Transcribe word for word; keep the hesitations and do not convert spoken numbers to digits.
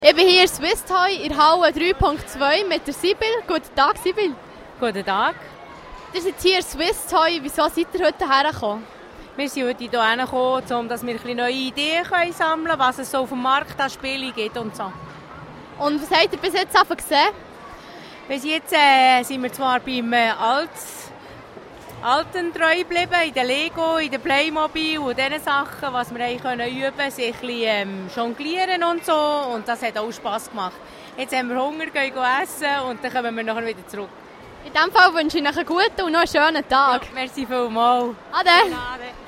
Ich bin hier in Swiss Toy in Halle drei Punkt zwei mit der Sibyl. Guten Tag, Sibyl. Guten Tag. Ihr seid hier in Swiss Toy. Wieso seid ihr heute hergekommen? Wir sind heute hierher gekommen, um dass wir ein bisschen neue Ideen können sammeln können, was es so auf dem Markt an Spielen gibt und so. Und was habt ihr bis jetzt einfach gesehen? Bis jetzt äh, sind wir zwar beim äh, Alts, Alten treu geblieben, in der Lego, in der Playmobil und diesen Sachen, was wir üben können, sich ein bisschen ähm, jonglieren und so. Und das hat auch Spass gemacht. Jetzt haben wir Hunger, gehen essen und dann kommen wir nachher wieder zurück. In diesem Fall wünsche ich euch einen guten und noch einen schönen Tag. Ja, merci vielmals. Ade. Ade.